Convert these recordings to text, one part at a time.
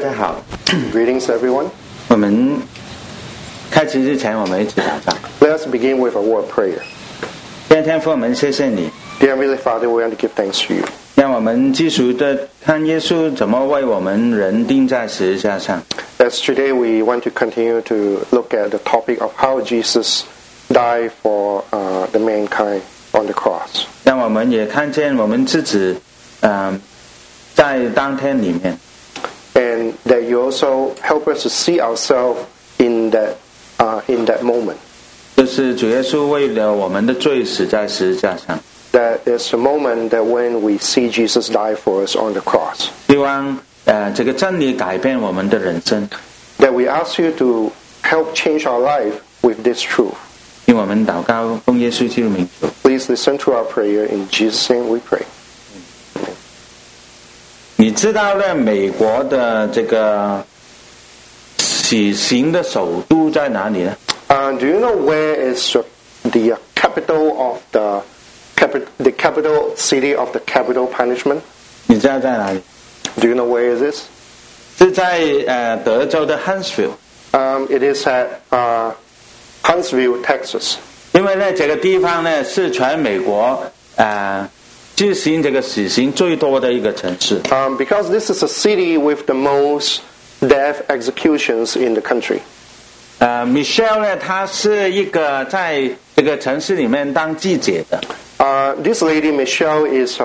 家好。 Greetings, everyone. 我们开始之前，我们一起祷告。 Let us begin with a word of prayer. 天父，我们谢谢你。 Dear Heavenly Father, we want to give thanks to you. 让我们继续的看耶稣怎么为我们人钉在十字架上。 As today we want to continue to look at the topic of how Jesus died for the mankind on the cross. 让我们也看见我们自己，在当天里面。 And that you also help us to see ourselves in that moment. 就是主耶稣为了我们的罪死在十字架上。 That is the moment that when we see Jesus die for us on the cross. 希望这个真理改变我们的人生。 That we ask you to help change our life with this truth. 因我们祷告，奉耶稣基督名求。 Please listen to our prayer. In Jesus' name we pray. 你知道呢，美国的这个死刑的首都在哪里呢？ Do you know where is the capital of the capital city of the capital punishment? 你知道在哪里？ Do you know where is this? 是在德州的 Huntsville。 It is at Huntsville, Texas. 因为呢，这个地方呢是全美国执行这个死刑最多的一个城市。 Because this is a city with the most death executions in the country. Michelle 呢，她是一个在这个城市里面当记者的。 This lady Michelle is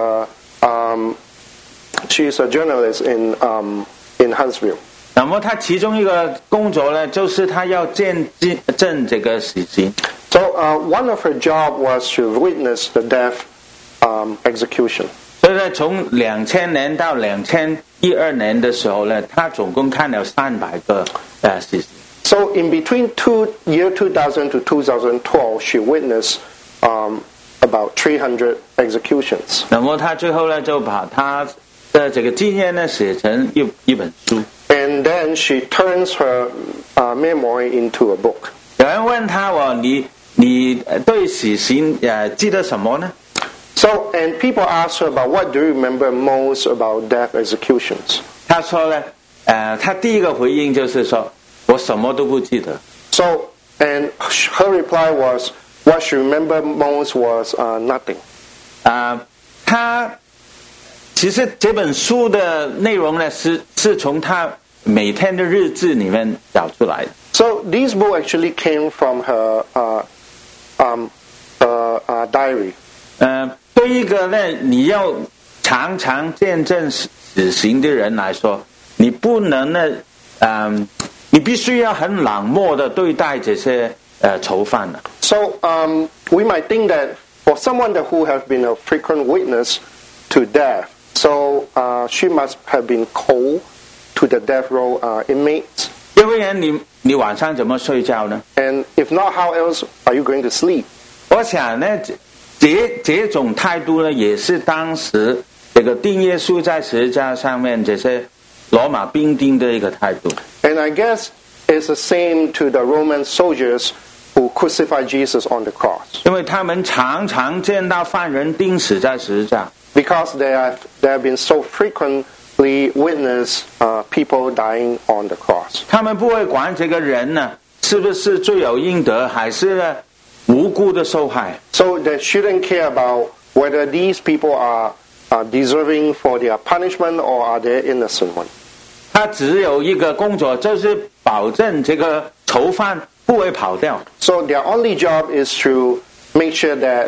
she is a journalist in Huntsville. 那么她其中一个工作呢，就是她要见证这个死刑。 So one of her job was to witness the death execution. 所以呢，从2000年到2012年的时候呢，她总共看了300个死刑。 So in between year 2000 to 2012, she witnessed about 300 executions. 那么她最后呢，就把她的这个经验呢写成一本书。 And then she turns her memoir into a book. 有人问她你对死刑记得什么呢？ So and people ask her about what do you remember most about death executions. 她说呢，她第一个回应就是说，我什么都不记得。 So and her reply was what she remembered most was nothing. 她其实这本书的内容呢是从她每天的日志里面找出来的。 So this book actually came from her diary. 对一个呢，你要常常见证死刑的人来说，你不能呢，你必须要很冷漠的对待这些囚犯的。 So we might think that for someone who has been a frequent witness to death, so she must have been cold to the death row inmates. 要不然你晚上怎么睡觉呢？ And if not, how else are you going to sleep? 我想呢，这种态度呢，也是当时这个钉耶稣在十字架上面这些罗马兵丁的一个态度。 And I guess it's the same to the Roman soldiers who crucified Jesus on the cross. 因为他们常常见到犯人钉死在十字架。 Because they have been so frequently witnessed people dying on the cross. 他们不会管这个人呢是不是罪有应得，还是呢无辜的受害。 So they shouldn't care about whether these people are deserving for their punishment or are they innocent one. 他只有一个工作，就是保证这个囚犯不会跑掉。 So their only job is to make sure that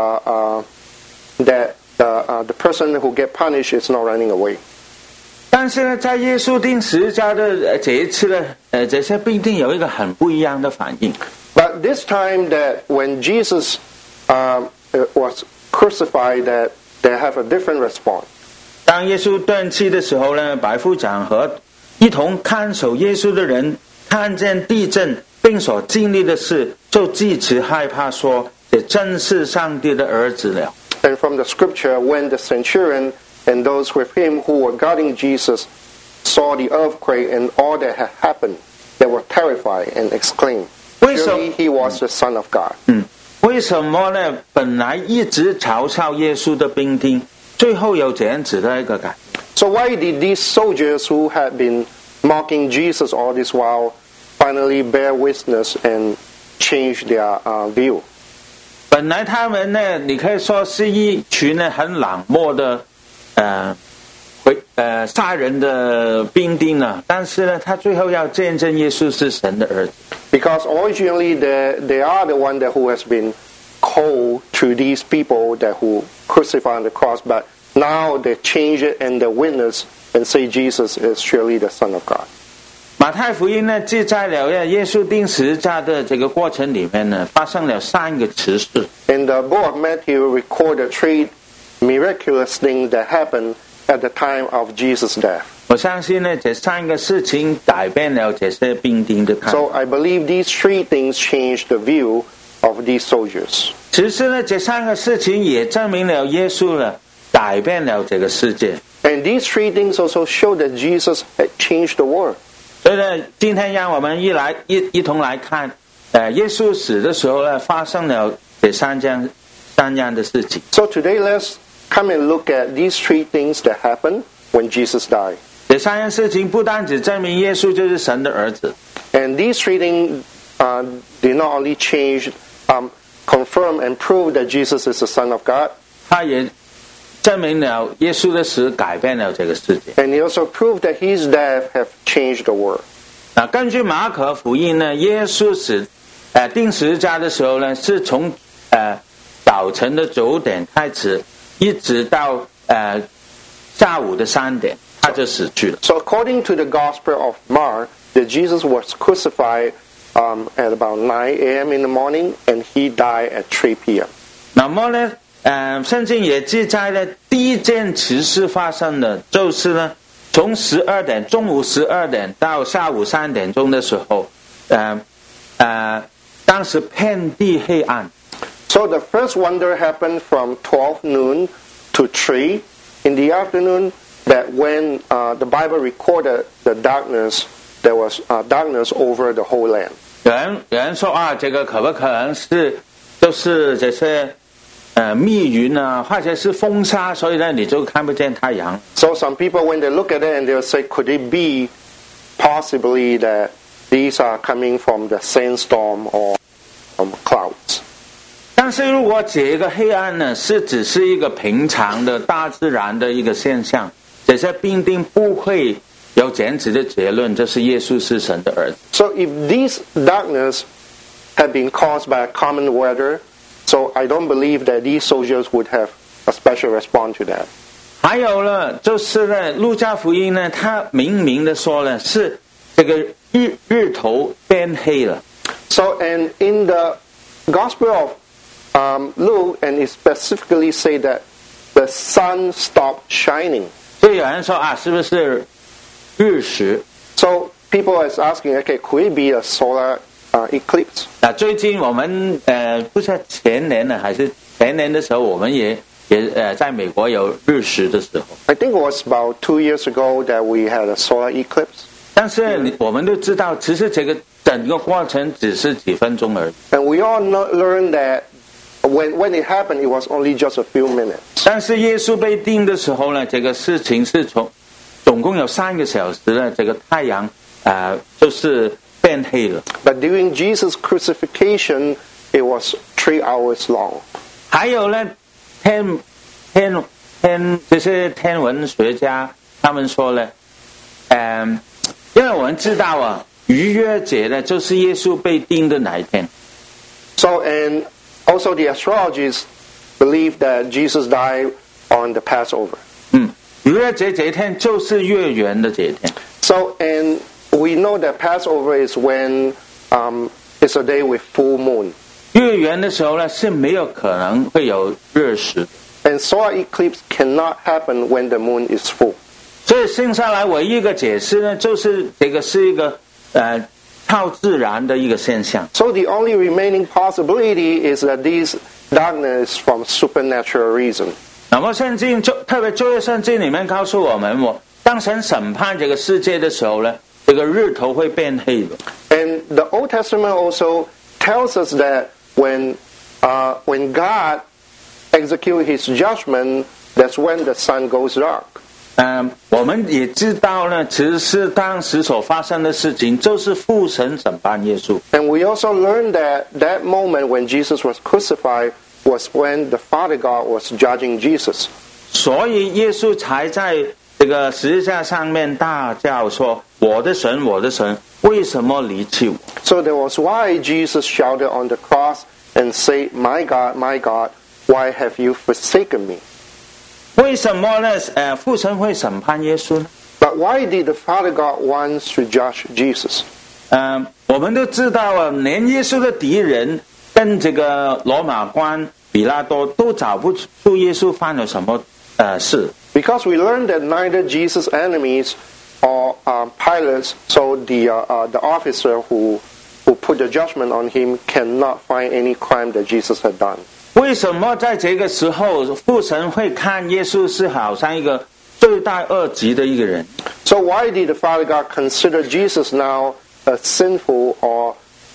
the person who get punished is not running away. 但是呢，在耶稣钉十字架的这一次呢，这些兵丁有一个很不一样的反应。 But this time that when Jesus was crucified, that they have a different response. 当耶稣断气的时候呢，百夫长和一同看守耶稣的人看见地震并所经历的事，就既此害怕说，这真是上帝的儿子了。 And from the scripture, when the centurion and those with him who were guarding Jesus saw the earthquake and all that had happened, they were terrified and exclaimed, "Surely he was the Son of God." 为什么呢？本来一直嘲笑耶稣的兵丁，最后有这样子的一个改变。 So why did these soldiers who had been mocking Jesus all this while finally bear witness and change their view. 本来他们呢，你可以说是一群呢很冷漠的杀人的兵丁呢，但是呢，他最后要见证耶稣是神的儿子。 Because originally they are the one that who has been cold to these people that who crucified on the cross, but now they change it and they witness and say Jesus is surely the Son of God. 马太福音呢记载了耶稣钉十字架的这个过程里面呢，发生了3个奇事。 In the book of Matthew recorded 3 miraculous things that happened at the time of Jesus' death. 我相信呢，这3个事情改变了这些兵丁的看法。 So I believe these 3 things changed the view of these soldiers. 其实呢，这3个事情也证明了耶稣呢改变了这个世界。 And these 3 things also show that Jesus had changed the world. 所以呢，今天让我们一同来看，耶稣死的时候呢，发生了这三样的事情。 So today let's come and look at these 3 things that happened when Jesus died. 这3样事情不单只证明耶稣就是神的儿子， And these 3 things did not only change, confirm and prove that Jesus is the Son of God. 他也证明了耶稣的死改变了这个世界。 And he also proved that his death have changed the world. 根据马可福音呢，耶稣钉十字架的时候呢，是从早晨的9点开始，一直到下午的3点，他就死去了。 So according to the Gospel of Mark, that Jesus was crucified at about 9 a.m. in the morning, and he died at 3 p.m. 那么呢，圣经也记载了第一件奇事发生的，就是呢，从中午12点到下午3点钟的时候，当时遍地黑暗。 So the first wonder happened from 12 noon to 3 in the afternoon, that when the Bible recorded the darkness, there was darkness over the whole land. 有人说啊，这个可不可能是就是这些密云啊，或者是风沙，所以呢你就看不见太阳。 So some people, when they look at it, and they'll say, could it be possibly that these are coming from the sandstorm or from clouds? 但是如果这个黑暗呢，只是一个平常的大自然的一个现象，这些兵丁不会有这样子的结论，就是耶稣是神的儿子。 So if these darkness had been caused by a common weather, so I don't believe that these soldiers would have a special response to that. 还有呢，就是呢，路加福音呢，他明的说呢，是这个日头变黑了。 So, and in the Gospel of Luke, and it specifically say that the sun stopped shining. 所以有人说啊，是不是日食？ So people are asking, okay, could it be a solar eclipse? 最近我们不是前年呢，还是前年的时候，我们也在美国有日食的时候。 I think it was about 2 years ago that we had a solar eclipse. 但是我们都知道，其实这个整个过程只是几分钟而已。 And we all learned that when it happened, it was only just a few minutes. 但是耶稣被钉的时候呢，这个事情是总共有3个小时呢，这个太阳就是变黑了。 But during Jesus' crucifixion, it was 3 hours long. 还有呢，这些天文学家他们说呢，因为我们知道啊，逾越节呢就是耶稣被钉的那一天。 So, and also the astrologists believe that Jesus died on the Passover. 逾越节这一天就是月圆的这一天。 So, and we know that Passover is when it's a day with full moon. 月圆的时候呢，是没有可能会有日食。 And solar eclipse cannot happen when the moon is full. 所以剩下来唯一一个解释呢，就是这个是一个超自然的一个现象。 So the only remaining possibility is that these darkness from supernatural reason. 那么圣经特别旧约圣经里面告诉我们，当神审判这个世界的时候呢，这个日头会变黑的。 And the Old Testament also tells us that when God executes His judgment, that's when the sun goes dark. 我们也知道呢，其实是当时所发生的事情，就是父神审判耶稣。 And we also learned that that moment when Jesus was crucified was when the Father God was judging Jesus. 所以耶稣才在这个十字架上面大叫说：“我的神，我的神，为什么离弃我？” So that was why Jesus shouted on the cross and said, my God, why have you forsaken me? 为什么呢？父神会审判耶稣呢？ But why did the Father God want to judge Jesus? 我们都知道啊，连耶稣的敌人跟这个罗马官比拉多都找不出耶稣犯了什么事。 Because we learned that neither Jesus' enemies or Pilate, so the officer who put the judgment on him, cannot find any crime that Jesus had done. 为什么在这个时候父神会看耶稣是好像一个罪大恶极的一个人？ So why did the Father God consider Jesus now as sinful or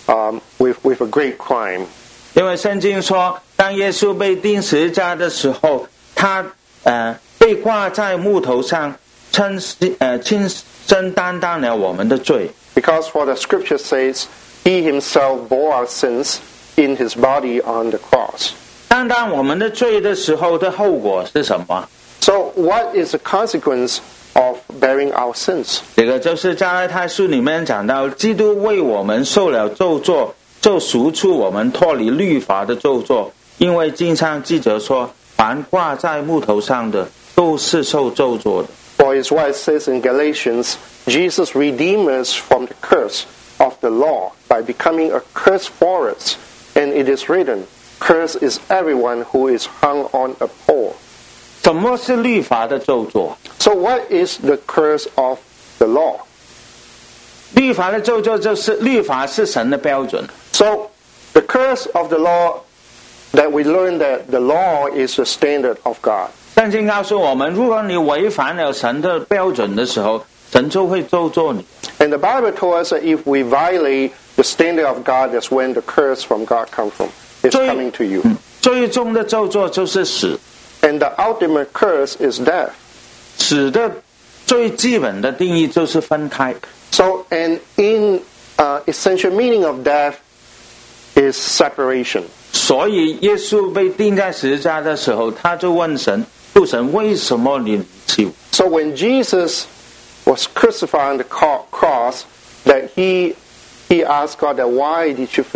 with a great crime? 因为圣经说，当耶稣被钉十字架的时候，他被挂在木头上，亲身担当了我们的罪。 Because for the Scripture says, He Himself bore our sins in His body on the cross. 担当我们的罪的时候的后果是什么？ So what is the consequence of bearing our sins? 这个就是加拉太书里面讲到，基督为我们受了咒诅，就赎出我们脱离律法的咒诅。因为经上记着说，凡挂在木头上的，都是受咒诅的。 For it's what it says in Galatians, Jesus redeemed us from the curse of the law by becoming a curse for us. And it is written, Cursed is everyone who is hung on a pole. 什么是律法的咒诅？ So what is the curse of the law? 律法的咒诅就是律法是神的标准。 So the curse of the law, that we learn that the law is the standard of God. 圣经告诉我们，如果你违反了神的标准的时候，神就会咒詛你。 And the Bible told us that if we violate the standard of God, that's when the curse from God is coming to you. 最终的咒詛就是死。 And the ultimate curse is death. 死的最基本的定义就是分开。 So, and in essential meaning of death is separation. 所以耶稣被钉在十字架的时候，他就问神：父神，为什么你离弃我？ So when Jesus was crucified on the cross, that he asked God that why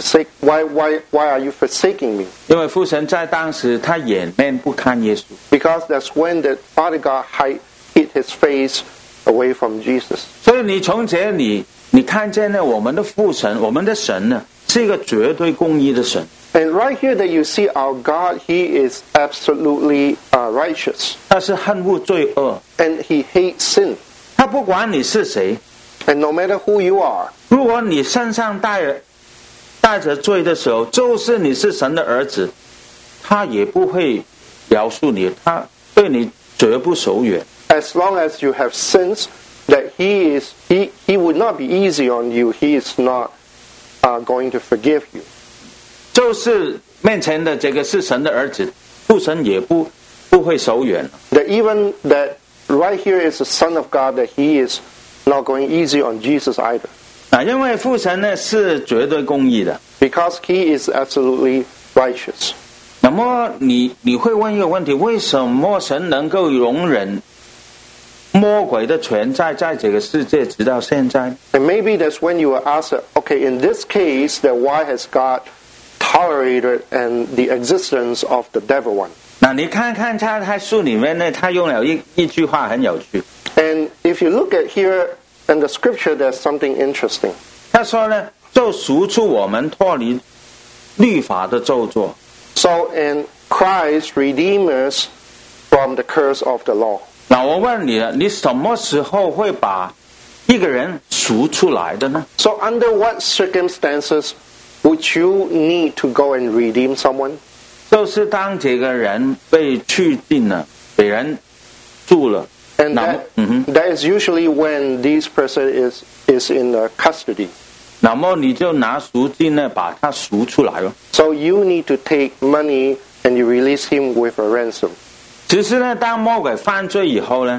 are you forsaking me? 因为父神在当时他掩面不看耶稣。 Because that's when the Father God hid his face away from Jesus. 所以你从这里你看见了我们的父神，我们的神呢是一个绝对公义的神。 And right here that you see our God, He is absolutely righteous. 他是恨恶罪恶， And He hates sin. 他不管你是谁， And no matter who you are, 如果你身上带着罪的时候，就是你是神的儿子，他也不会饶恕你，他对你绝不手软。 as long as you have sins, that He would not be easy on you. He is not going to forgive you. 就是面前的这个是神的儿子，父神也不会手软。 That even that right here is the Son of God, that He is not going easy on Jesus either. 因为父神呢是绝对公义的。 Because He is absolutely righteous. 那么你会问一个问题：为什么神能够容忍魔鬼的存在在这个世界直到现在？ And maybe that's when you will ask, okay, in this case, that why has God tolerated and the existence of the devil one? 那你看看他书里面呢，他用了一句话很有趣。 And if you look at here in the scripture, there's something interesting. 他说呢，就赎出我们脱离律法的咒诅。 So, and Christ redeemed us from the curse of the law. 那我问你了，你什么时候会把一个人赎出来的呢？ So, under what circumstances would you need to go and redeem someone? 就是当这个人被拘禁了，被人住了。 And that is usually when this person is in custody. 那么你就拿赎金呢，把他赎出来了。 So you need to take money and you release him with a ransom. 其实呢，当魔鬼犯罪以后呢，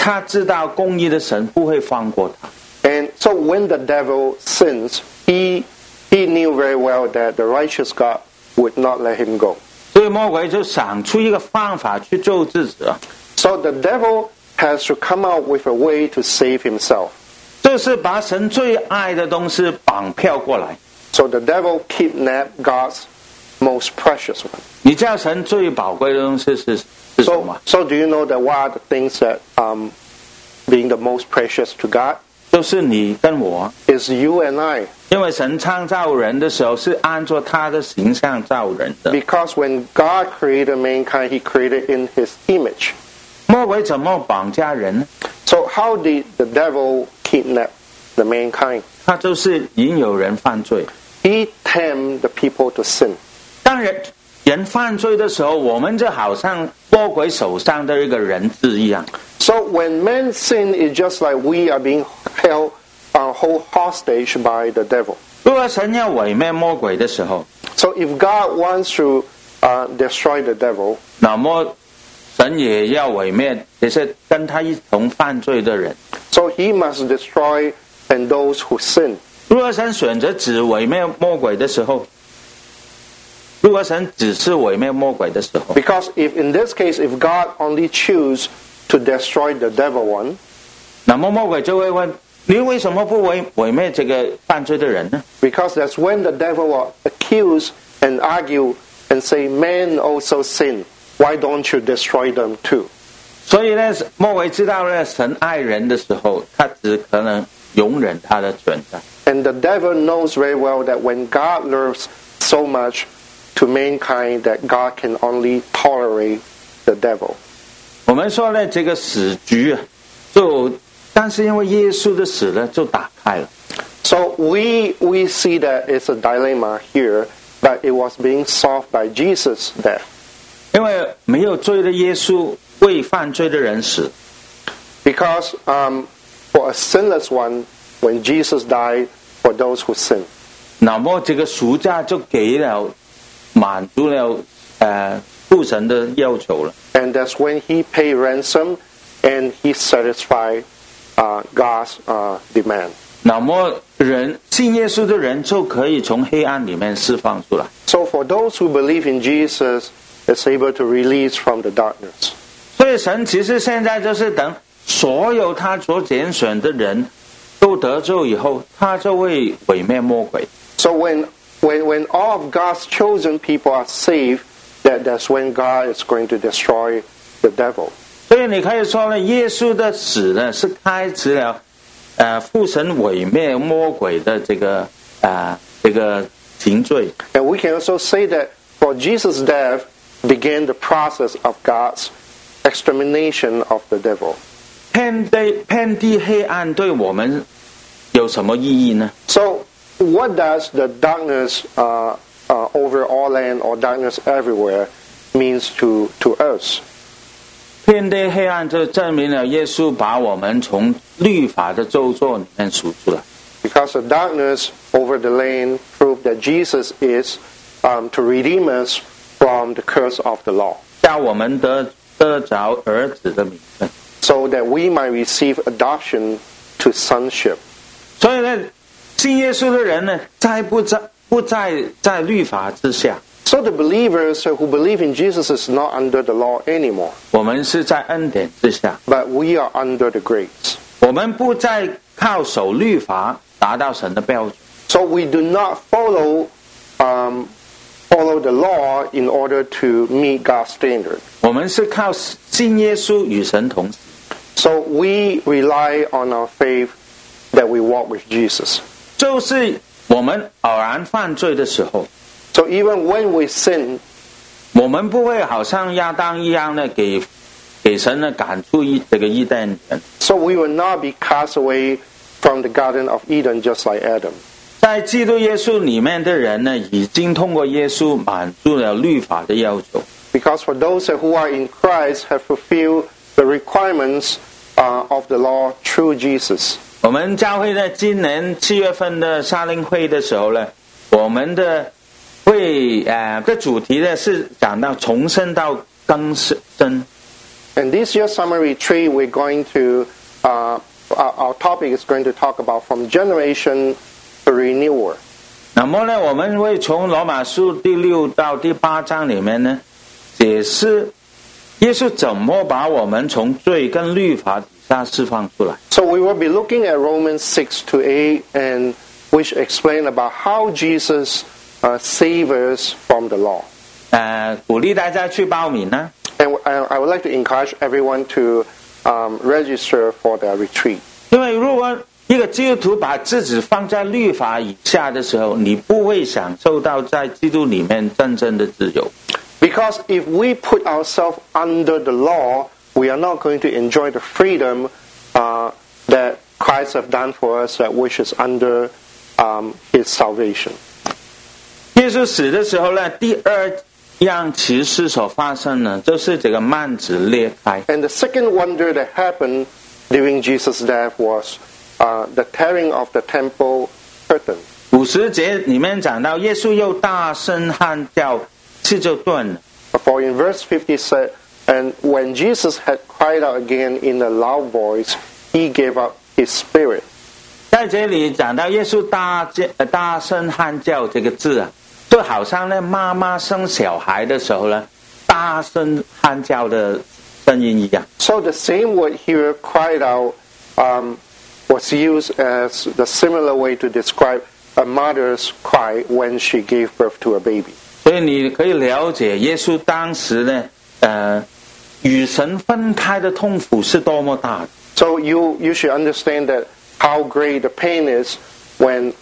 他知道公义的神不会放过他。 And so when the devil sins, he knew very well that the righteous God would not let him go. 所以魔鬼就想出一个方法去救自己啊， So the devil has to come out with a way to save himself. 就是把神最爱的东西绑票过来。 So the devil kidnapped God's most precious one. 你知道神最宝贵的东西是什么？ So do you know that what are the things that being the most precious to God? 就是你跟我， Is you and I. 因为神创造人的时候是按照他的形象造人的。 Because when God created mankind, he created in his image. 魔鬼怎么绑架人呢？ So how did the devil kidnap the mankind? 他就是引诱人犯罪。 He tempted the people to sin. 当人犯罪的时候，我们就好像魔鬼手上的一个人质一样。 So when men sin, it's just like we are being held hostage by the devil. 如果神要毁灭魔鬼的时候， So if God wants to destroy the devil, 那么神也要毁灭这些跟他一同犯罪的人。 so he must destroy and those who sin. 如果神选择只毁灭魔鬼的时候，如果神只是毁灭魔鬼的时候， Because if in this case, if God only choose to destroy the devil one, 那么魔鬼就会问：你为什么不毁灭这个犯罪的人呢？ because that's when the devil will accuse and argue and say, men also sin. Why don't you destroy them too? 所以呢，魔鬼知道呢，神爱人的时候，他只可能容忍他的存在。 And the devil knows very well that when God loves so much to mankind, that God can only tolerate the devil. 我们说呢，这个死局啊，但是因为耶稣的死呢，就打开了。 So we see that it's a dilemma here, but it was being solved by Jesus' death. 因为没有罪的耶稣为犯罪的人死， Because for a sinless one, when Jesus died for those who sin. 那么这个赎价就满足了父神的要求了。 And that's when he paid ransom and he satisfied God's demand. 那么信耶稣的人就可以从黑暗里面释放出来。 So for those who believe in Jesus, is able to release from the darkness. 所以神其实现在就是等所有他所拣选的人都得救以后，他就会毁灭魔鬼。 So when all of God's chosen people are saved, that's when God is going to destroy the devil. 所以你可以说呢，耶稣的死呢是开始了父神毁灭魔鬼的这个刑罪。 And we can also say that for Jesus' death began the process of God's extermination of the devil. 遍地黑暗对我们有什么意义呢？ So what does the darkness over all land or darkness everywhere means to us? 遍地黑暗就证明了耶稣把我们从律法的咒詛里面赎出来。 Because the darkness over the land proved that Jesus is to redeem us from the curse of the law. 叫我们得着儿子的名分。 So that we might receive adoption to sonship. 所以呢，信耶稣的人呢，不再在律法之下。 So the believers who believe in Jesus is not under the law anymore. 我们是在恩典之下， But we are under the grace. 我们不再靠守律法达到神的标准。 So we do not follow the law in order to meet God's standard. 我们是靠信耶稣与神同行。 So we rely on our faith that we walk with Jesus. 就是我们偶然犯罪的时候， So even when we sin, 我们不会好像亚当一样的给神呢赶出这个伊甸园。 so we will not be cast away from the Garden of Eden just like Adam. 在基督耶稣里面的人呢，已经通过耶稣满足了律法的要求。 Because for those who are in Christ have fulfilled the requirements of the law through Jesus. 我们教会在今年7月份的夏令会的时候呢，我们的会的主题呢是讲到重生到更生。 And this year's summer retreat, we're going to, our topic is going to talk about from generation to renewal. 那么呢，我们会从罗马书第6到第8章里面呢，解释耶稣怎么把我们从罪跟律法底下释放出来。 So we will be looking at Romans 6 to 8, and which explain about how Jesus saves us from the law. 鼓励大家去报名呢。 And I would like to encourage everyone to register for the retreat. 因为如果一个基督徒把自己放在律法以下的时候，你不会享受到在基督里面真正的自由。 Because if we put ourselves under the law, we are not going to enjoy the freedom that Christ has done for us, that which is under His salvation. 耶稣死的时候呢，第二样奇事所发生呢，就是这个幔子裂开。 And the second wonder that happened during Jesus' death was the tearing of the temple curtain. 50节里面讲到，耶稣又大声喊叫，气就断了。 For in verse 50 said, and when Jesus had cried out again in a loud voice, He gave up His spirit. 在这里讲到耶稣大声喊叫这个字啊，就好像呢妈妈生小孩的时候呢，大声喊叫的声音一样。 So the same word here, cried out, was used as the similar way to describe a mother's cry when she gave birth to a baby. 所以你可以了解耶稣当时呢，与神分开的痛苦是多么大的。 So you should understand that how great the pain is when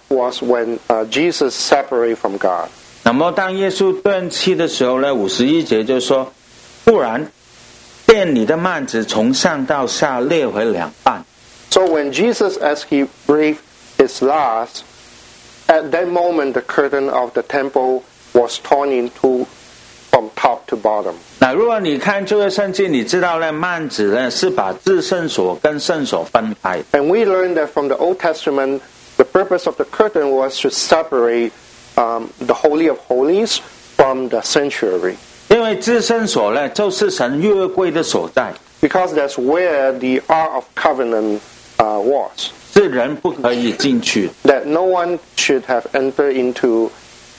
Jesus separated from God. 那么当耶稣断气的时候呢，51节就说，不然殿里的幔子从上到下裂为两半。 So when Jesus, as He breathed His last, at that moment the curtain of the temple was torn in two from top to bottom. 那如果你看旧约圣经，你知道呢，幔子呢是把至圣所跟圣所分开。 And we learned that from the Old Testament, the purpose of the curtain was to separate the Holy of Holies from the sanctuary. 因为至圣所呢，就是神约柜的所在。 Because that's where the Ark of Covenant was. 是人不可以进去。 That no one should have entered into,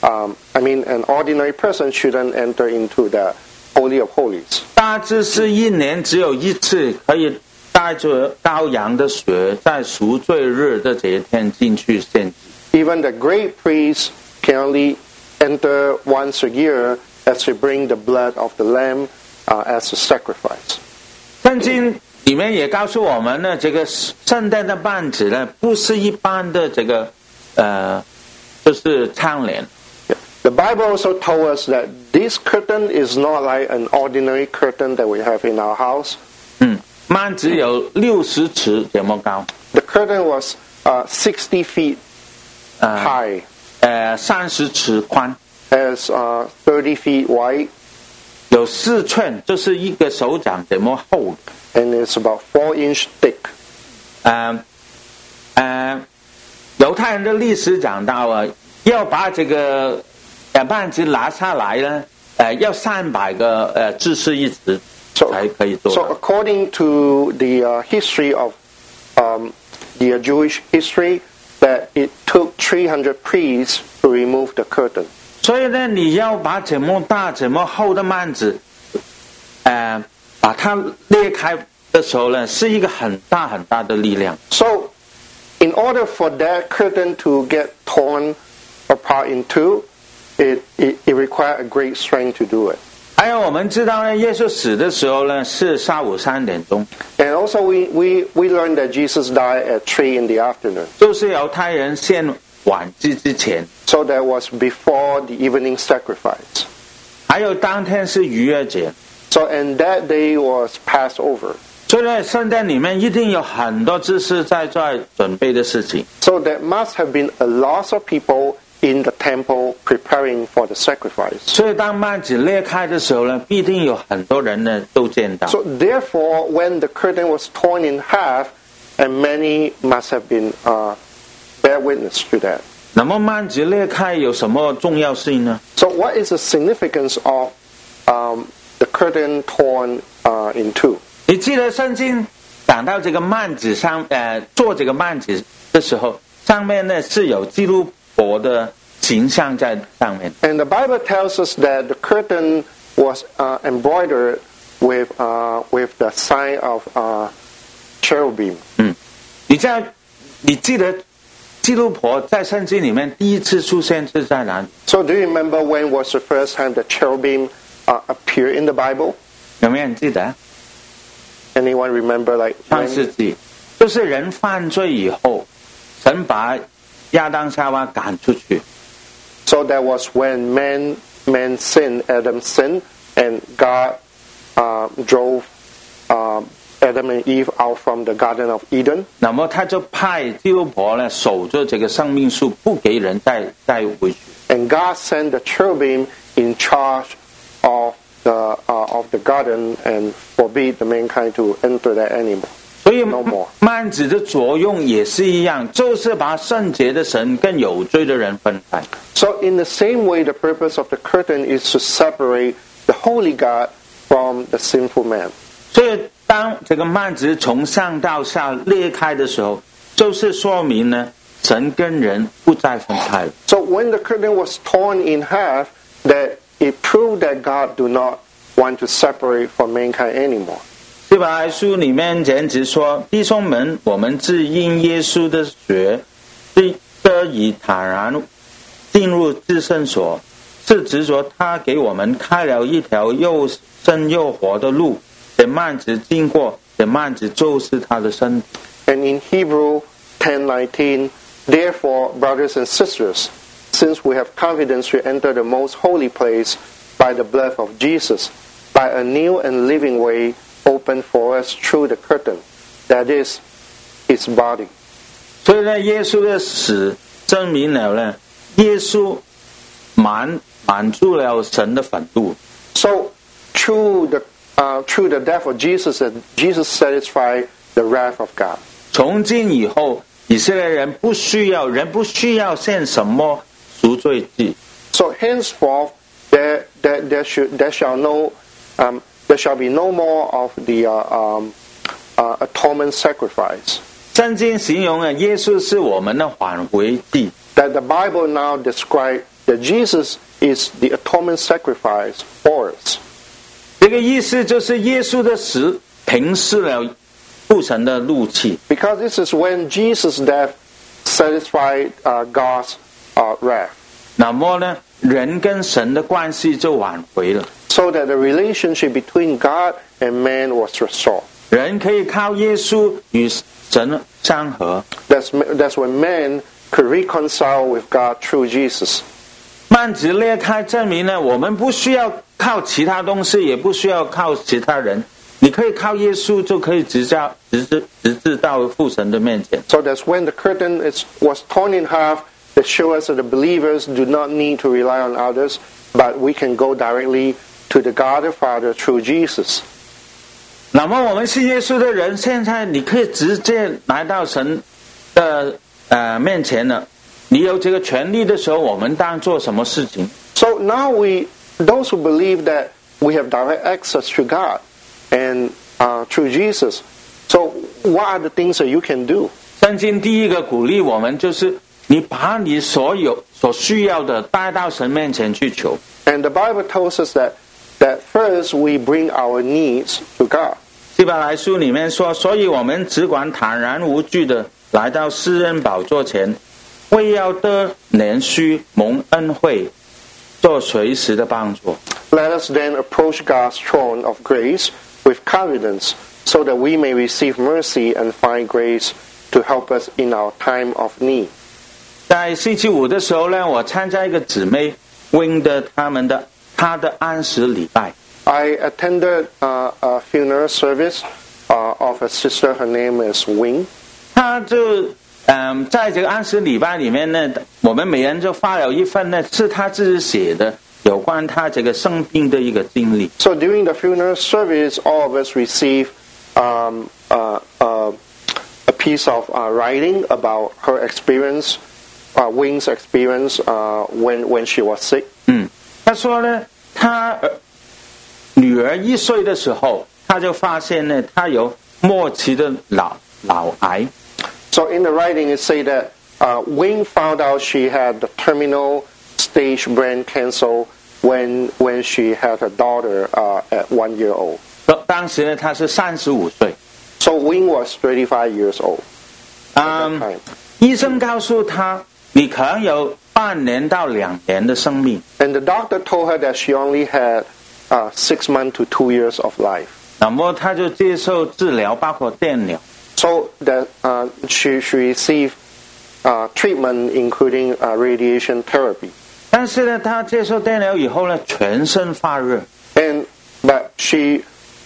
an ordinary person shouldn't enter into the Holy of Holies. 大致是1年只有1次可以带着羔羊的血，在赎罪日的这一天进去献祭。 Even the great priests can only enter once a year as they bring the blood of the lamb as a sacrifice. 圣经里面也告诉我们呢，这个圣殿的幔子呢，不是一般的这个就是窗帘。 The Bible also told us that this curtain is not like an ordinary curtain that we have in our house. 幔子有60尺这么高。 The curtain was 60 feet high. 30尺宽。 Has 30 feet wide. 有4寸，就是一个手掌这么厚。 And it's about 4 inch thick. 犹太人的历史讲到啊，要把这个幔子拿下来呢，要300个制式一直才可以做。 So according to the history of the Jewish history, that it took 300 priests to remove the curtain. 所以呢，你要把这么大、这么厚的幔子，把它裂开的时候呢，是一个很大很大的力量。 So, in order for that curtain to get torn apart in two, it required a great strength to do it. 还有我们知道呢，耶稣死的时候呢，是下午3点钟。 And also we learned that Jesus died at 3 in the afternoon. 就是犹太人献晚祭之前。 So that was before the evening sacrifice. 还有当天是逾越节。 So and that day was Passover. 所以在圣殿里面一定有很多知识在准备的事情。 So there must have been a lot of people in the temple preparing for the sacrifice. 所以当幔子裂开的时候呢，必定有很多人呢都见到。 So therefore, when the curtain was torn in half, and many must have been bear witness to that. 那么幔子裂开有什么重要性呢？ So what is the significance of the curtain torn in two. 你记得圣经讲到这个幔子上，做这个幔子的时候，上面呢是有基督伯的形象在上面。 And the Bible tells us that the curtain was embroidered with the sign of cherubim. 你记得基督伯在圣经里面第一次出现是在哪里？ So do you remember when was the first time the cherubim appeared in the Bible? 有没有人记得？ Anyone remember, like 创世纪，就是人犯罪以后，神把亚当夏娃赶出去。 So that was when man sinned, Adam sinned, and God drove Adam and Eve out from the Garden of Eden. 那么他就派基督伯呢守着这个生命树，不给人再回去。 And God sent the cherubim in charge of the garden and forbid the mankind to enter that anymore. 所以 No more. 幔子的作用也是一样，就是把圣洁的神跟有罪的人分开。 So in the same way, the purpose of the curtain is to separate the holy God from the sinful man. 所以当这个幔子从上到下裂开的时候，就是说明呢，神跟人不再分开了。 So when the curtain was torn in half, that it proved that God do not want to separate from mankind anymore. 希伯来书里面简直说，弟兄们，我们自因耶稣的血得以坦然进入至圣所，是指着他给我们开了一条又深又活的路，这幔子经过，这幔子就是他的身体。 And in Hebrew 10:19, therefore, brothers and sisters, since we have confidence to enter the most holy place by the blood of Jesus, by a new and living way opened for us through the curtain, that is, his body. 所以呢，耶稣的死证明了呢，耶稣满足了神的愤怒。 So through the death of Jesus, Jesus satisfied the wrath of God. 从今以后，以色列人不需要献什么赎罪祭。 So henceforth, there shall be no more of the atonement sacrifice. 圣经形容了耶稣是我们的挽回祭。 That the Bible now describes that Jesus is the atonement sacrifice for us. 这个意思就是耶稣的死平息了父神的怒气。 Because this is when Jesus' death satisfied God's wrath. 那么呢，人跟神的关系就挽回了。 So that the relationship between God and man was restored. 人可以靠耶稣与神相合。 That's when man could reconcile with God through Jesus. 幔子裂开，证明呢，我们不需要靠其他东西，也不需要靠其他人，你可以靠耶稣，就可以直至到父神的面前。 So that's when the curtain was torn in half. That shows us that the believers do not need to rely on others, but we can go directly to the God the Father through Jesus. 那么我们信耶稣的人，现在你可以直接来到神的面前了。你有这个权利的时候，我们当做什么事情？ So now those who believe that we have direct access to God and through Jesus. So what are the things that you can do? 圣经第一个鼓励我们就是你把你所需要的带到神面前去求。 And the Bible tells us that first we bring our needs to God. 希伯来书里面说，所以我们只管坦然无惧的来到施恩宝座前，为要得连续蒙恩惠，做随时的帮助。 Let us then approach God's throne of grace with confidence, so that we may receive mercy and find grace to help us in our time of need. 在星期五的时候呢，我参加一个姊妹 Wing 的她的安息礼拜。 I attended a funeral service of a sister. Her name is Wing. 她就在这个安息礼拜里面呢，我们每人就发了一份呢，是她自己写的有关她这个生病的一个经历。 So during the funeral service, all of us receive a piece of writing about her experience, Wing's experience when she was sick. 她说呢，她女儿1岁的时候， 他就发现呢，他有末期的脑癌。 So in the writing it say that Wing found out she had the terminal stage brain cancer when she had her daughter at 1 year old. 当时呢，他是35岁。 So Wing was 35 years old. 医生告诉他，你可能有半年到2年的生命。 And the doctor told her that she only had 6 months to 2 years of life. 那么他就接受治疗，包括电疗。 So that she received treatment including radiation therapy. 但是呢，他接受电疗以后呢，全身发热。 But she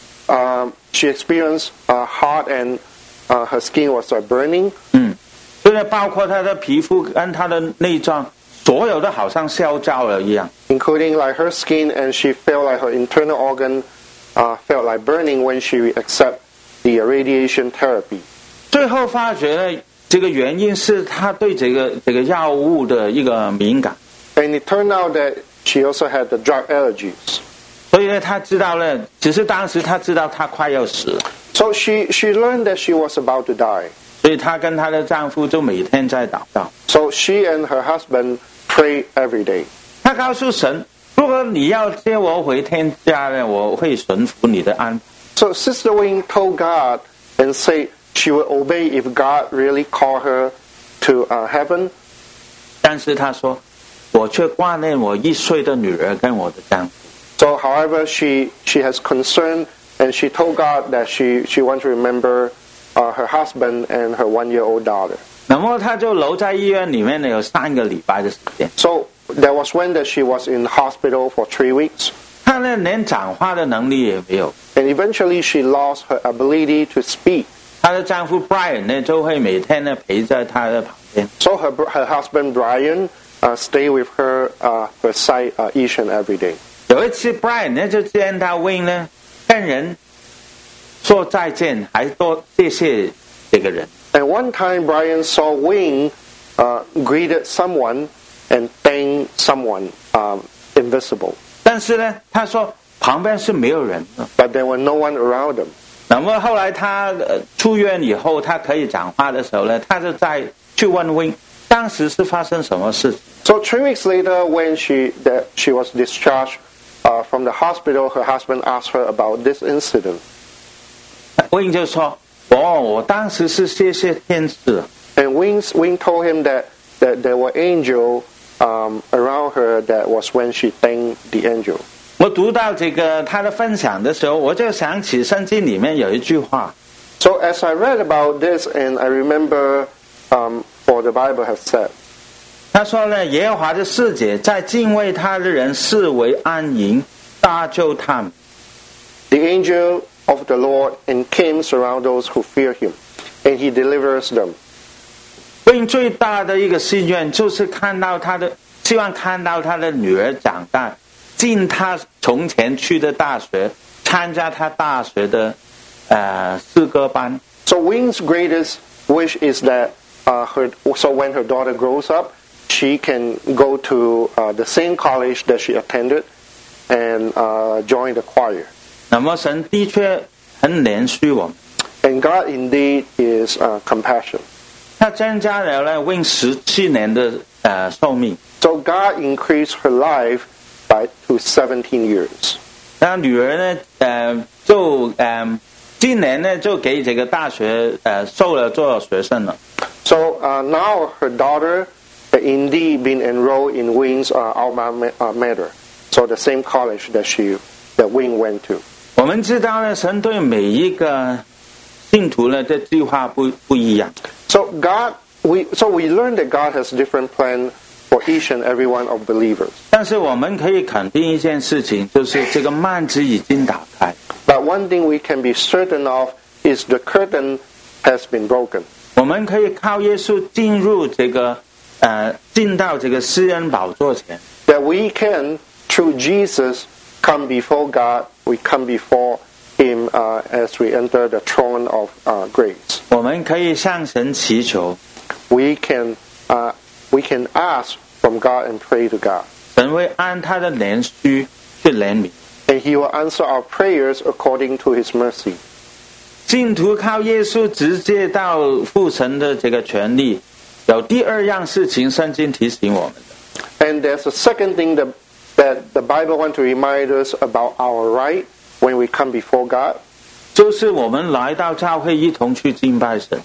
experienced hot and her skin was burning. 所以包括他的皮肤跟他的内脏，所有的好像烧焦了一样。 Including like her skin, and she felt like her internal organ felt like burning when she accepted the radiation therapy. 最后发觉呢，这个原因是他对这个药物的一个敏感。 And it turned out that she also had the drug allergies. 所以呢，他知道呢，只是当时他知道他快要死了。 So she learned that she was about to die. 所以她跟她的丈夫就每天在祷告。 So she and her husband pray every day. 她告诉神，如果你要接我回天家呢，我会顺服你的安排。 So Sister Wing told God and said she will obey if God really called her to heaven. 但是她说，我却挂念我1岁的女儿跟我的丈夫。 So however she has concern and she told God that she wants to remember her husband and her 1-year-old daughter. 那么她就留在医院里面呢，有3个礼拜的时间。 So there was when that she was in the hospital for 3 weeks. 她呢连讲话的能力也没有。 And eventually she lost her ability to speak. 她的丈夫 Brian 呢就会每天呢陪在她的旁边。 So her husband Brian stay with her side each and every day. 有一次 Brian 呢就见到 Wing 呢跟人说再见，还多谢谢这个人。 And one time Brian saw Wing greeted someone and thanked someone invisible. 但是呢，他说旁边是没有人的。 But there were no one around him. 那么后来他出院以后，他可以讲话的时候呢，他就再去问 Wing 当时是发生什么事。 So 3 weeks later, when she was discharged from the hospital, her husband asked her about this incident. Wing 就说：“我当时是谢谢天使。” And Wing told him that there were angels around her. That was when she thanked the angel. 我读到这个他的分享的时候，我就想起圣经里面有一句话。 So as I read about this, and I remember what the Bible has said. 他说呢，耶和华的使者在敬畏他的人视为安营，搭救他们。 The angel of the Lord encamps around those who fear him, and he delivers them. Wing 最大的一个心愿就是希望看到他的女儿长大，进他从前去的大学，参加他大学的诗歌班。 So Wing's greatest wish is that when her daughter grows up, she can go to the same college that she attended and join the choir. 那么神的确很怜恤我们。 And God indeed is compassionate. 他增加了呢 Wing 17年的寿命。 So God increased her life to 17 years. 那女儿呢今年呢就给这个大学收了做学生了。 So now her daughter indeed been enrolled in Wing's alma mater. So the same college that Wing went to. 我们知道呢，神对每一个信徒呢的计划不一样。 So we learn that God has different plans for each and every one of believers. 但是我们可以肯定一件事情，就是这个幔子已经打开。 But one thing we can be certain of is the curtain has been broken. 我们可以靠耶稣进到这个施恩宝座前。 That we can, through Jesus, come before God. We come before Him as we enter the throne of grace. 我们可以向神祈求。 We can ask from God and pray to God. 神会按他的怜恤去怜悯。 and He will answer our prayers according to His mercy. 信徒靠耶稣直接到父神的这个权利，有第二样事情，圣经提醒我们的。 And there's a second thing that the Bible wants to remind us about our right when we come before God. 就是我们来到教会一同去敬拜神。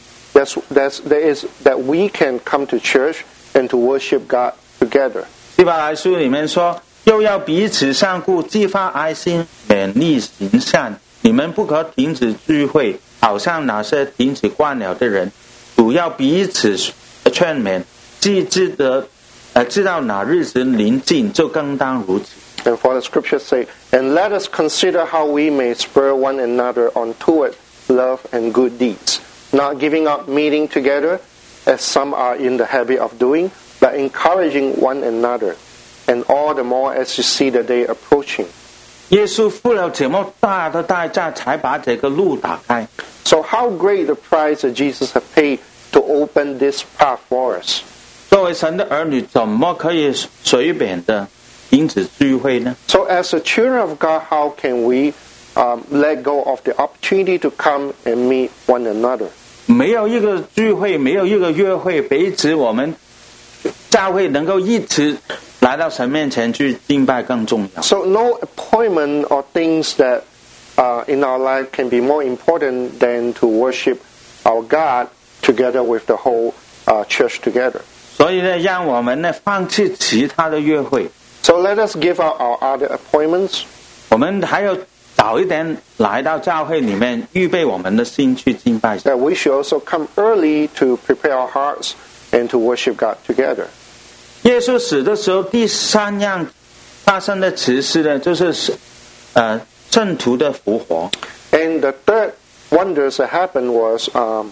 That we can come to church and to worship God together. 希伯来书里面说，又要彼此相顾，激发爱心，勉励行善。你们不可停止聚会，好像那些停止惯了的人，主要彼此劝勉，既知道哪日子临近，就更当如此。 And for the scriptures say, and let us consider how we may spur one another on toward love and good deeds, not giving up meeting together, as some are in the habit of doing, but encouraging one another, and all the more as you see the day approaching. 耶稣付了这么大的代价，才把这个路打开。 So how great the price that Jesus has paid to open this path for us. 作为神的儿女，怎么可以随便的停止聚会呢？ So as the children of God, how can we let go of the opportunity to come and meet one another? 没有一个聚会，没有一个约会，彼此我们教会能够一起来到神面前去敬拜更重要。 So no appointment or things that in our life can be more important than to worship our God together with the whole church together. 所以呢，让我们呢放弃其他的约会。 So let us give up our other appointments. 我们还要早一点来到教会里面，预备我们的心去敬拜神。 That we should also come early to prepare our hearts and to worship God together. 耶稣死的时候，第三样发生的奇事呢，就是圣徒的复活。 And the third wonders that happened was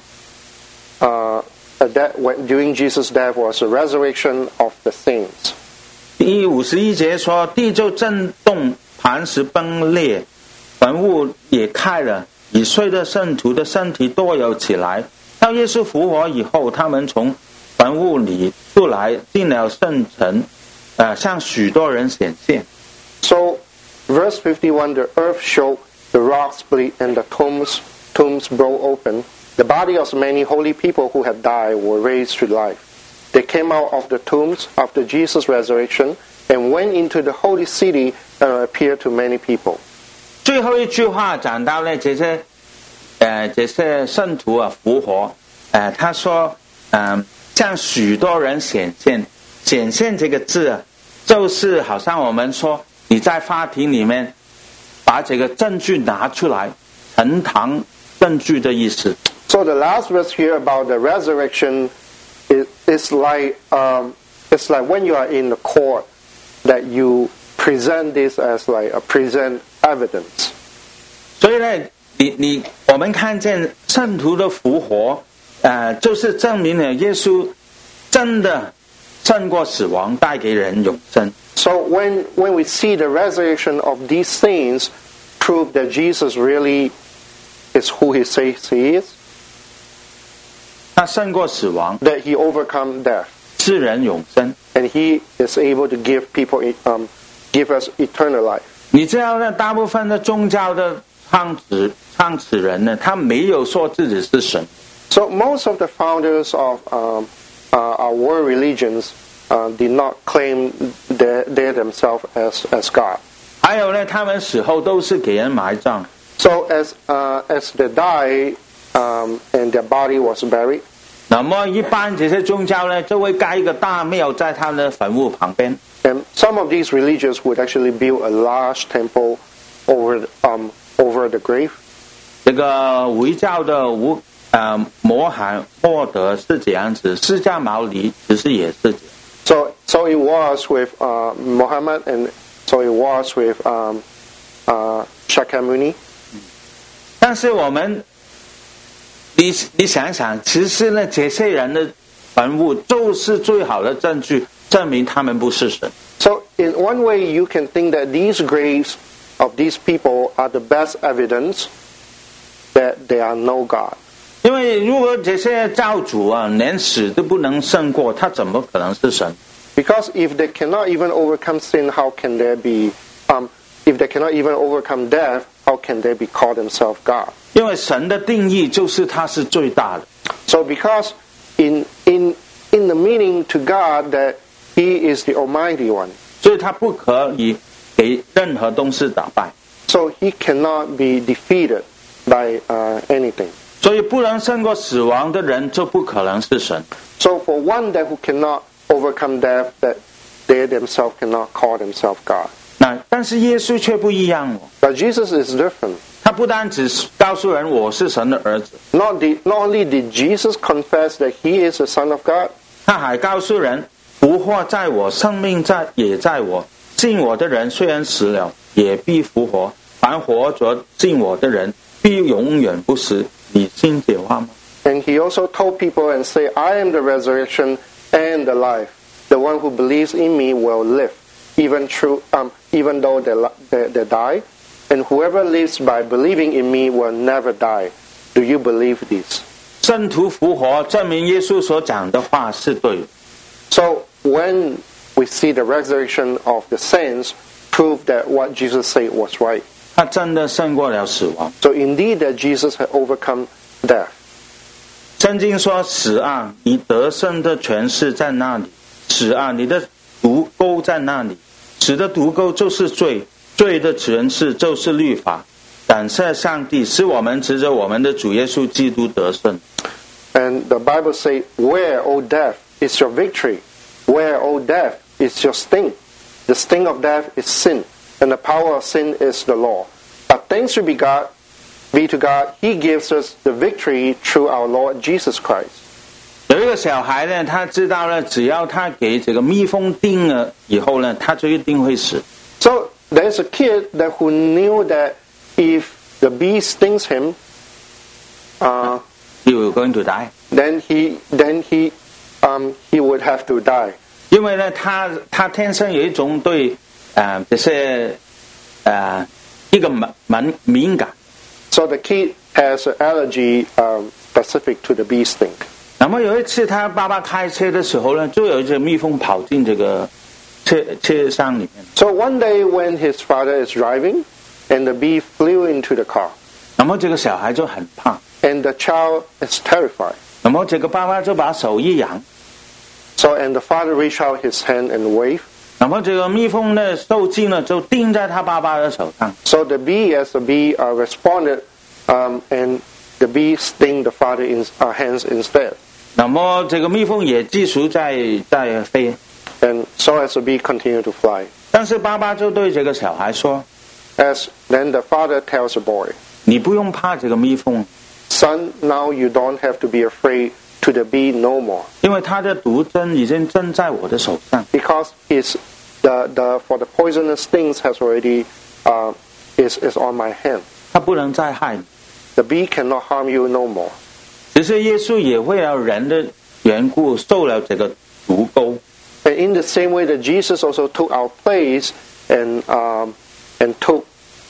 during Jesus' death was the resurrection of the saints. 第51节说，地就震动，磐石崩裂，坟墓也开了，已睡的圣徒的身体多有起来。到耶稣复活以后，他们从坟墓里出来，进了圣城，向许多人显现。 So, verse 51, the earth shook, the rocks split, and the tombs broke open. The body of many holy people who had died were raised to life. They came out of the tombs after Jesus' resurrection and went into the holy city and appeared to many people. 最后一句话讲到呢，这些圣徒啊复活，他说，向许多人显现。显现这个字啊，就是好像我们说你在法庭里面把这个证据拿出来，呈堂证据的意思。 So the last verse here about the resurrection is like when you are in the court that you present this as like a present evidence. 所以呢，我们看见圣徒的复活，就是证明了耶稣真的胜过死亡，带给人永生。 So when we see the resurrection of these saints, prove that Jesus really is who He says He is. 他胜过死亡， That He overcome death, 赐人永生。 and He is able to give people, give us eternal life. 你知道呢？大部分的宗教的创始人呢，他没有说自己是神。 So most of the founders of our world religions did not claim they themselves as God. 还有呢，他们死后都是给人埋葬。 So as they died and their body was buried. 那么一般这些宗教呢，就会盖一个大庙在他们的坟墓旁边。 And some of these religions would actually build a large temple over the grave. 这个回教的摩罕默德是这样子，释迦牟尼其实也是这样。 So it was with Muhammad, and so it was with Shakyamuni. 但是我们，你想想，其实呢，这些人的坟墓就是最好的证据，证明他们不是神。 So in one way, you can think that these graves of these people are the best evidence that they are no God. 因为如果这些教主啊，连死都不能胜过，他怎么可能是神？ Because if they cannot even overcome sin, how can there be if they cannot even overcome death, how can they be called themselves God? 因为神的定义就是他是最大的。 So because in the meaning to God that He is the Almighty One, 所以他不可以给任何东西打败。 So He cannot be defeated by anything. 所以不能胜过死亡的人就不可能是神。 So for one that who cannot overcome death, that they themselves cannot call themselves God. 但是耶稣却不一样哦。 But Jesus is different. 他不单只告诉人我是神的儿子。 Not only did Jesus confess that He is the Son of God, 他还告诉人复活在我，生命也在我。信我的人虽然死了，也必复活。凡活着信我的人，必永远不死。你信这话吗？ And He also told people and say, I am the resurrection and the life. The one who believes in me will live, even though they die. And whoever lives by believing in me will never die. Do you believe this? 圣徒复活，证明耶稣所讲的话是对的。 So when we see the resurrection of the saints, prove that what Jesus said was right. 他真的胜过了死亡。 So indeed that Jesus had overcome death. 圣经说：“死啊，你得胜的权势在那里？死啊，你的毒钩在那里？死的毒钩就是罪，罪的权势就是律法。感谢上帝，使我们指着我们的主耶稣基督得胜。” And the Bible says, Where, O death, is your victory? Where, O death, is your sting? The sting of death is sin, and the power of sin is the law. But thanks be to God, He gives us the victory through our Lord Jesus Christ. 有一个小孩呢，他知道了，只要他给这个蜜蜂叮了以后呢，他就一定会死。 So there's a kid who knew that if the bee stings him, You are going to die. then he would have to die. 因为呢，他天生有一种对就是一个敏感。 So the kid has an allergy specific to the bee sting. 那么有一次他爸爸开车的时候呢，就有一只蜜蜂跑进这个车厢里面。 So one day when his father is driving, and the bee flew into the car, 那么这个小孩就很怕， and the child is terrified. 那么这个爸爸就把手一扬， So and the father reached out his hand and waved. 那么这个蜜蜂呢受惊了，就叮在他爸爸的手上。 So the bee, as the bee responded, and the bee sting the father's hands instead. 那么这个蜜蜂也继续在飞， And so as the bee continued to fly. 但是爸爸就对这个小孩说 As then the father tells the boy, 你不用怕这个蜜蜂， Son, now you don't have to be afraid to the bee no more. 因为它的毒针已经针在我的手上。 Because for the poisonous stings has already is on my hand. 它不能再害你。 The bee cannot harm you no more. 只是耶稣也为了人的缘故受了这个毒钩。 And in the same way that Jesus also took our place and took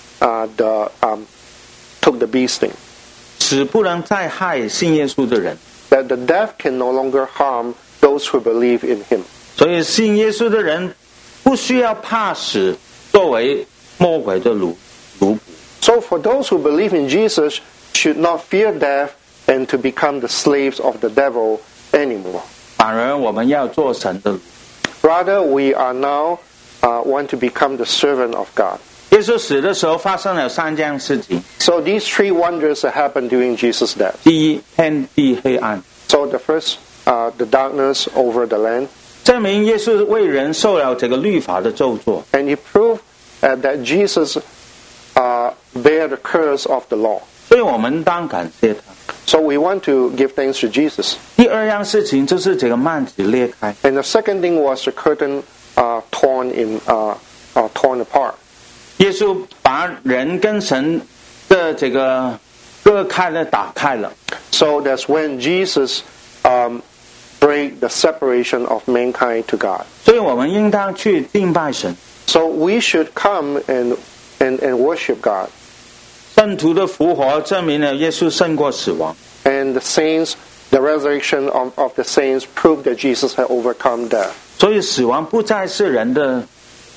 the bee sting. 死不能再害信耶稣的人。 That the death can no longer harm those who believe in Him. 所以信耶稣的人不需要怕死，作为魔鬼的奴仆。 So for those who believe in Jesus should not fear death and to become the slaves of the devil anymore. 反而我们要做神的奴。 Rather, we are now want to become the servant of God. 耶稣死的时候发生了3件事情。 So these 3 wonders that happened during Jesus' death. 第一，天地黑暗， So the first, the darkness over the land. 证明耶稣为人受了这个律法的咒诅。 And he proved that Jesus bear the curse of the law. 所以我们当感谢他。 So we want to give thanks to Jesus. 第二样事情就是这个幔子裂开， And the second thing was the curtain torn apart. 耶稣把人跟神的这个割开了，打开了。 So that's when Jesus break the separation of mankind to God. 所以我们应当去敬拜神。 So we should come and worship God. 圣徒的复活证明了耶稣胜过死亡。 And the saints, the resurrection of the saints proved that Jesus had overcome death. 所以死亡不再是人的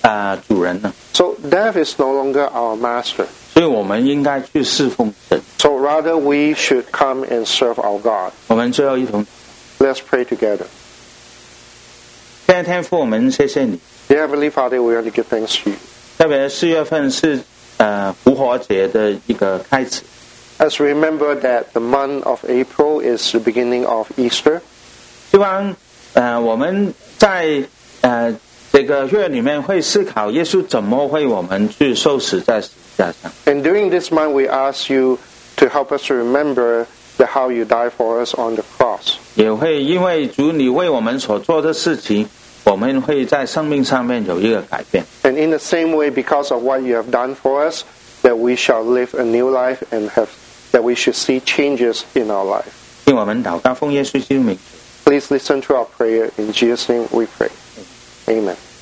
主人了。 So death is no longer our master. 所以我们应该去侍奉神。 So rather we should come and serve our God. 我们最后一同 Let's pray together. 亲爱的天父，我们谢谢你。 Dear Heavenly Father, we want to give thanks to you. 特别4月份是复活节的一个开始。 As we remember that the month of April is the beginning of Easter. 希望我们在这个月里面会思考耶稣怎么为我们去受死在十字架上。 And during this month, we ask you to help us to remember how you died for us on the cross. 也会因为主你为我们所做的事情，我们会在生命上面有一个改变。 And in the same way, because of what you have done for us, that we shall live a new life and that we should see changes in our life. 听我们祷告，奉耶稣基督名。 Please listen to our prayer. In Jesus' name we pray. Amen.